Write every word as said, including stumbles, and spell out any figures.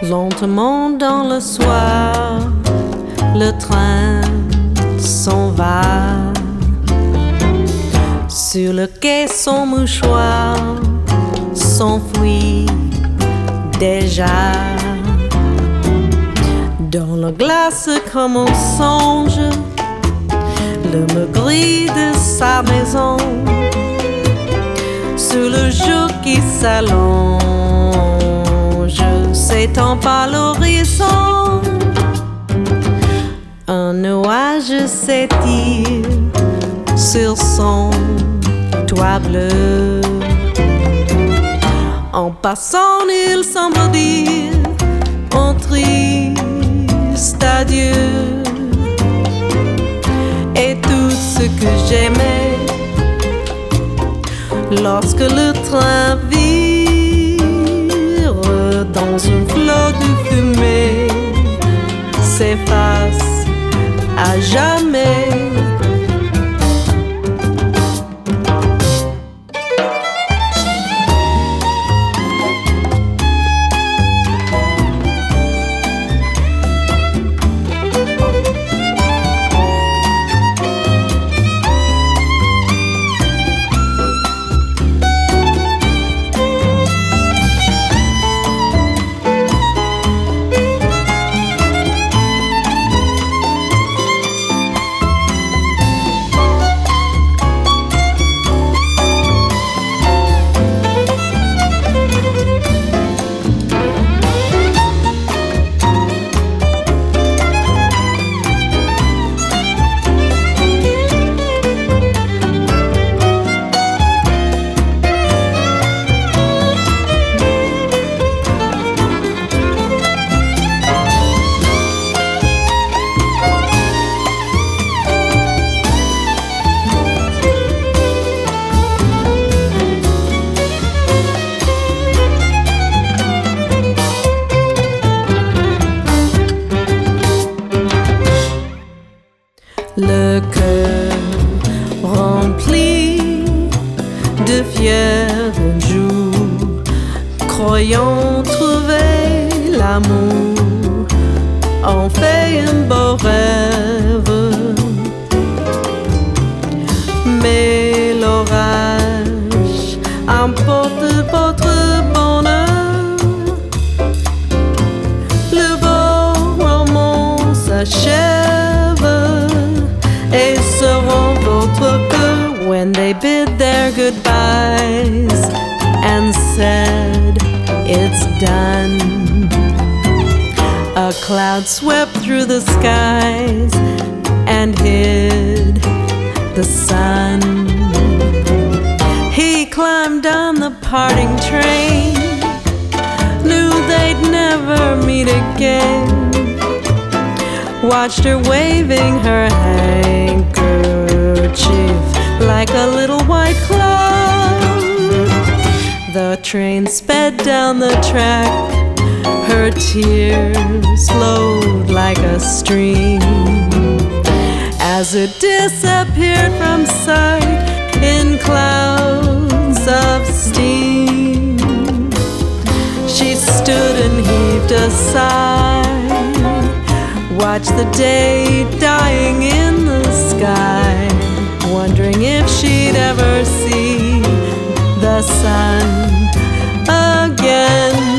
Lentement dans le soir, le train s'en va. Sur le quai, son mouchoir s'enfuit déjà. Dans la glace comme un songe, le me gris de sa maison. Sur le jour qui s'allonge, s'étend par l'horizon. Un nuage s'étire sur son toit bleu. En passant, il semble dire un triste adieu. Et tout ce que j'aimais lorsque le train vire dans un flot de fumée s'efface à jamais. Le cœur rempli de fiers jours, croyant trouver l'amour, en fait un beau rêve. Mais l'orage emporte votre bonheur. Le beau roman s'achève et seront votre cœur when they bid their goodbyes and said it's done. A cloud swept through the skies and hid the sun. He climbed on the parting train, knew they'd never meet again. Watched her waving her handkerchief like a little white cloud. The train sped down the track, her tears flowed like a stream as it disappeared from sight in clouds of steam. She stood and heaved a sigh, watched the day dying in the sky, wondering if she'd ever see the sun again.